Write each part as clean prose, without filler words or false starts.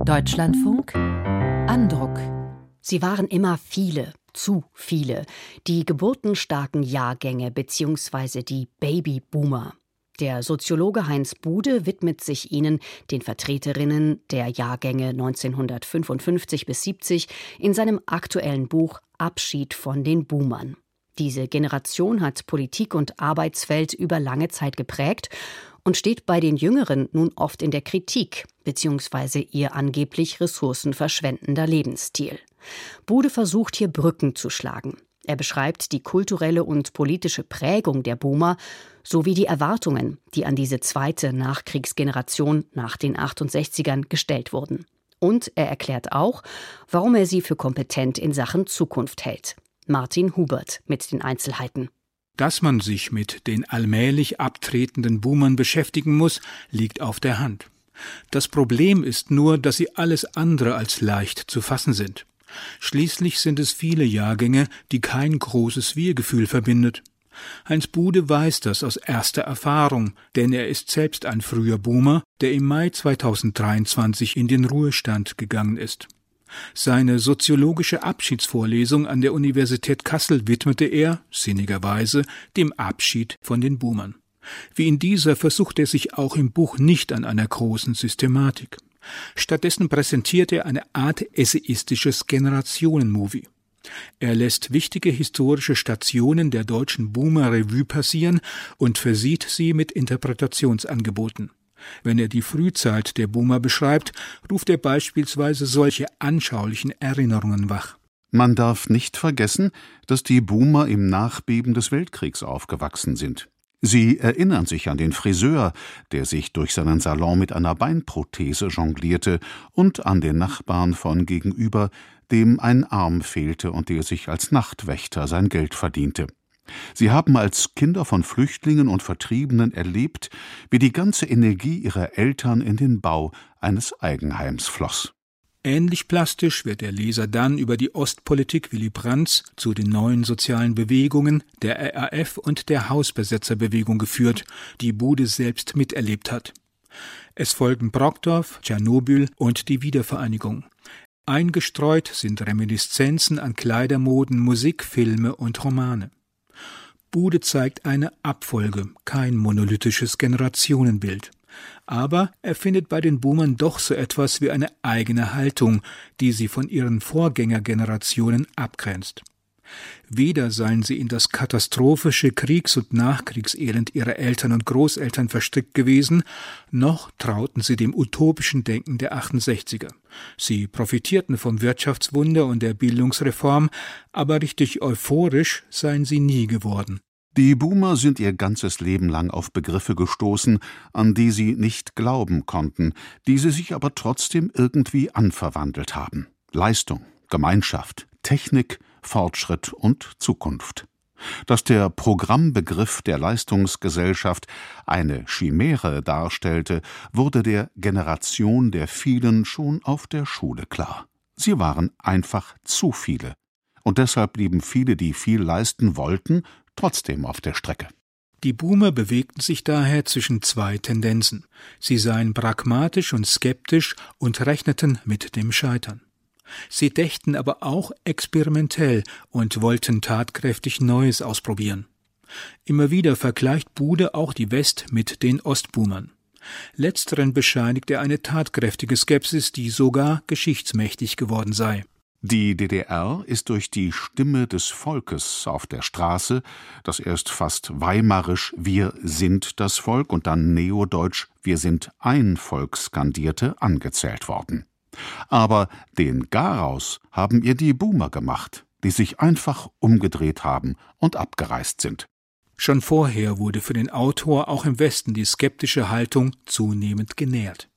Deutschlandfunk Andruck. Sie waren immer viele, zu viele, die geburtenstarken Jahrgänge bzw. die Babyboomer. Der Soziologe Heinz Bude widmet sich ihnen, den Vertreterinnen der Jahrgänge 1955 bis 70, in seinem aktuellen Buch Abschied von den Boomern. Diese Generation hat Politik und Arbeitswelt über lange Zeit geprägt und steht bei den Jüngeren nun oft in der Kritik, beziehungsweise ihr angeblich ressourcenverschwendender Lebensstil. Bude versucht hier Brücken zu schlagen. Er beschreibt die kulturelle und politische Prägung der Boomer sowie die Erwartungen, die an diese zweite Nachkriegsgeneration nach den 68ern gestellt wurden. Und er erklärt auch, warum er sie für kompetent in Sachen Zukunft hält. Martin Hubert mit den Einzelheiten. Dass man sich mit den allmählich abtretenden Boomern beschäftigen muss, liegt auf der Hand. Das Problem ist nur, dass sie alles andere als leicht zu fassen sind. Schließlich sind es viele Jahrgänge, die kein großes Wir-Gefühl verbindet. Heinz Bude weiß das aus erster Erfahrung, denn er ist selbst ein früher Boomer, der im Mai 2023 in den Ruhestand gegangen ist. Seine soziologische Abschiedsvorlesung an der Universität Kassel widmete er, sinnigerweise, dem Abschied von den Boomern. Wie in dieser versucht er sich auch im Buch nicht an einer großen Systematik. Stattdessen präsentiert er eine Art essayistisches Generationen-Movie. Er lässt wichtige historische Stationen der deutschen Boomer-Revue passieren und versieht sie mit Interpretationsangeboten. Wenn er die Frühzeit der Boomer beschreibt, ruft er beispielsweise solche anschaulichen Erinnerungen wach. Man darf nicht vergessen, dass die Boomer im Nachbeben des Weltkriegs aufgewachsen sind. Sie erinnern sich an den Friseur, der sich durch seinen Salon mit einer Beinprothese jonglierte, und an den Nachbarn von gegenüber, dem ein Arm fehlte und der sich als Nachtwächter sein Geld verdiente. Sie haben als Kinder von Flüchtlingen und Vertriebenen erlebt, wie die ganze Energie ihrer Eltern in den Bau eines Eigenheims floss. Ähnlich plastisch wird der Leser dann über die Ostpolitik Willy Brandts zu den neuen sozialen Bewegungen, der RAF und der Hausbesetzerbewegung geführt, die Bude selbst miterlebt hat. Es folgen Brokdorf, Tschernobyl und die Wiedervereinigung. Eingestreut sind Reminiszenzen an Kleidermoden, Musik, Filme und Romane. Bude zeigt eine Abfolge, kein monolithisches Generationenbild. Aber er findet bei den Boomern doch so etwas wie eine eigene Haltung, die sie von ihren Vorgängergenerationen abgrenzt. Weder seien sie in das katastrophische Kriegs- und Nachkriegselend ihrer Eltern und Großeltern verstrickt gewesen, noch trauten sie dem utopischen Denken der 68er. Sie profitierten vom Wirtschaftswunder und der Bildungsreform, aber richtig euphorisch seien sie nie geworden. Die Boomer sind ihr ganzes Leben lang auf Begriffe gestoßen, an die sie nicht glauben konnten, die sie sich aber trotzdem irgendwie anverwandelt haben. Leistung, Gemeinschaft, Technik, Fortschritt und Zukunft. Dass der Programmbegriff der Leistungsgesellschaft eine Chimäre darstellte, wurde der Generation der vielen schon auf der Schule klar. Sie waren einfach zu viele. Und deshalb blieben viele, die viel leisten wollten, trotzdem auf der Strecke. Die Boomer bewegten sich daher zwischen zwei Tendenzen. Sie seien pragmatisch und skeptisch und rechneten mit dem Scheitern. Sie dächten aber auch experimentell und wollten tatkräftig Neues ausprobieren. Immer wieder vergleicht Bude auch die West mit den Ostboomern. Letzteren bescheinigt er eine tatkräftige Skepsis, die sogar geschichtsmächtig geworden sei. Die DDR ist durch die Stimme des Volkes auf der Straße, das erst fast weimarisch »Wir sind das Volk« und dann neodeutsch »Wir sind ein Volk« skandierte, angezählt worden. Aber den Garaus haben ihr die Boomer gemacht, die sich einfach umgedreht haben und abgereist sind. Schon vorher wurde für den Autor auch im Westen die skeptische Haltung zunehmend genährt.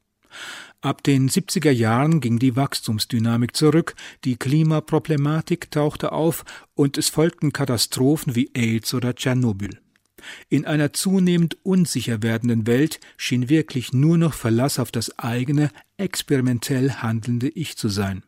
Ab den 70er Jahren ging die Wachstumsdynamik zurück, die Klimaproblematik tauchte auf und es folgten Katastrophen wie AIDS oder Tschernobyl. In einer zunehmend unsicher werdenden Welt schien wirklich nur noch Verlass auf das eigene, experimentell handelnde Ich zu sein.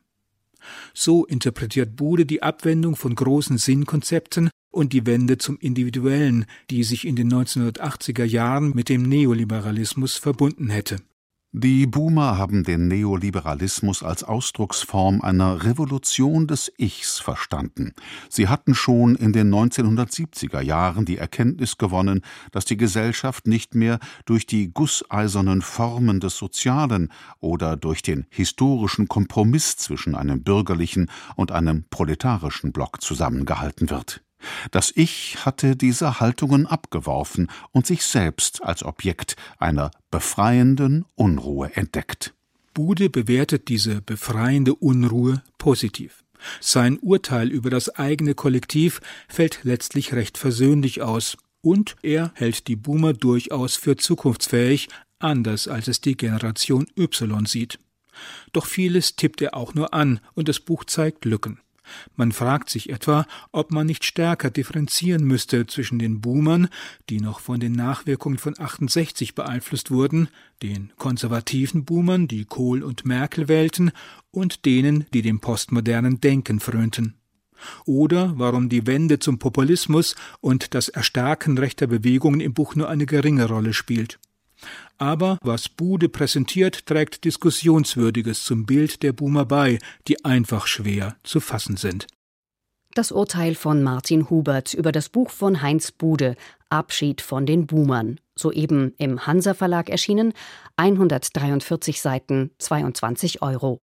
So interpretiert Bude die Abwendung von großen Sinnkonzepten und die Wende zum Individuellen, die sich in den 1980er Jahren mit dem Neoliberalismus verbunden hätte. Die Boomer haben den Neoliberalismus als Ausdrucksform einer Revolution des Ichs verstanden. Sie hatten schon in den 1970er Jahren die Erkenntnis gewonnen, dass die Gesellschaft nicht mehr durch die gusseisernen Formen des Sozialen oder durch den historischen Kompromiss zwischen einem bürgerlichen und einem proletarischen Block zusammengehalten wird. Das Ich hatte diese Haltungen abgeworfen und sich selbst als Objekt einer befreienden Unruhe entdeckt. Bude bewertet diese befreiende Unruhe positiv. Sein Urteil über das eigene Kollektiv fällt letztlich recht versöhnlich aus. Und er hält die Boomer durchaus für zukunftsfähig, anders als es die Generation Y sieht. Doch vieles tippt er auch nur an und das Buch zeigt Lücken. Man fragt sich etwa, ob man nicht stärker differenzieren müsste zwischen den Boomern, die noch von den Nachwirkungen von 68 beeinflusst wurden, den konservativen Boomern, die Kohl und Merkel wählten, und denen, die dem postmodernen Denken frönten. Oder warum die Wende zum Populismus und das Erstarken rechter Bewegungen im Buch nur eine geringe Rolle spielt. Aber was Bude präsentiert, trägt Diskussionswürdiges zum Bild der Boomer bei, die einfach schwer zu fassen sind. Das Urteil von Martin Hubert über das Buch von Heinz Bude, Abschied von den Boomern, soeben im Hansa Verlag erschienen, 143 Seiten, 22 €.